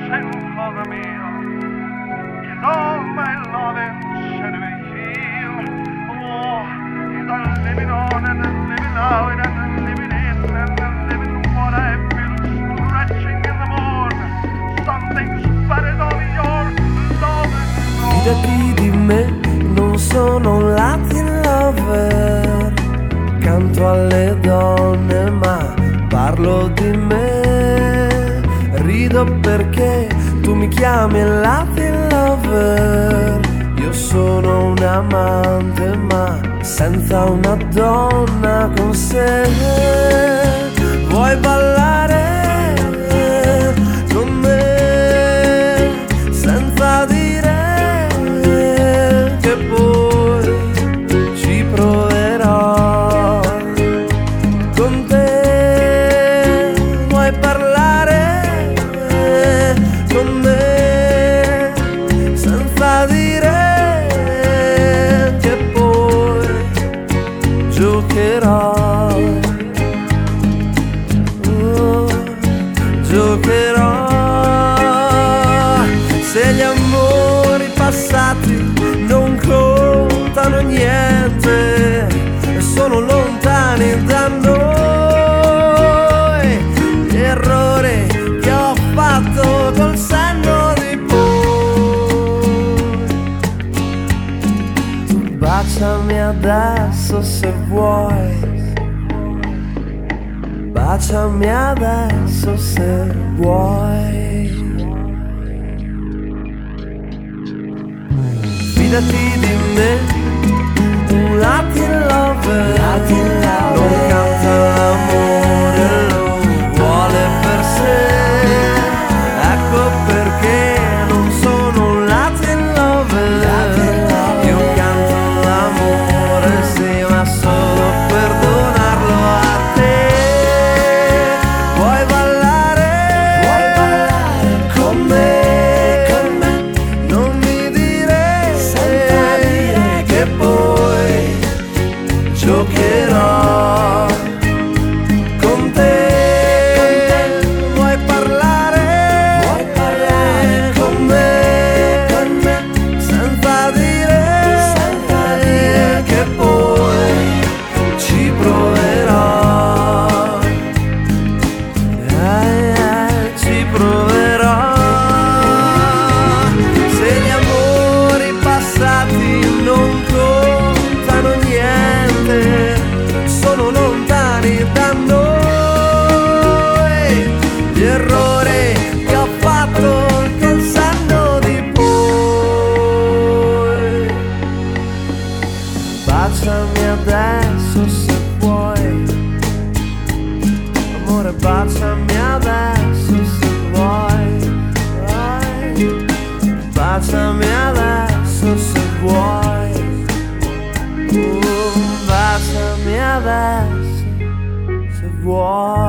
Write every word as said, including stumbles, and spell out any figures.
sing for the meal. Is all my loving should we feel? Oh, is I'm living on and I'm living out and I'm living in and I'm living what I feel stretching in the moon. Something's better than your love. Fidati di me, non sono un Latin lover. Canto alle donne ma parlo di me. Rido perché tu mi chiami Latin lover. Io sono un amante ma senza una donna con sé. Vuoi ballare con me senza dire che poi ci proverò con te? Vuoi parlare con me senza dire che poi giocherò? Oh, giocherò. Se gli amori passati non contano niente, sono lontani da noi gli errori che ho fatto col senno di poi. Tu baciami adesso se vuoi, baciami adesso se vuoi. Fidati di me, un Latin lover, Latin lover. Non canta l'amore, lo vuole per sé. Ecco perché non sono un Latin lover, Latin lover. Io canto l'amore, sì, ma solo per donarlo a te. Vuoi ballare, Vuoi ballare con me? Con me. Non mi dire che poi giocherò con te. Vuoi parlare, Vuoi parlare con me, con me. Senza dire, senza dire che poi ci proverò. Eh, eh, ci proverò. Se gli amori passati non contano niente, sono lontani da noi gli errori che ho fatto col senno di poi. Baciami adesso se vuoi, amore, baciami adesso se vuoi. Vai. Baciami adesso se vuoi. Uh, baciami adesso se vuoi.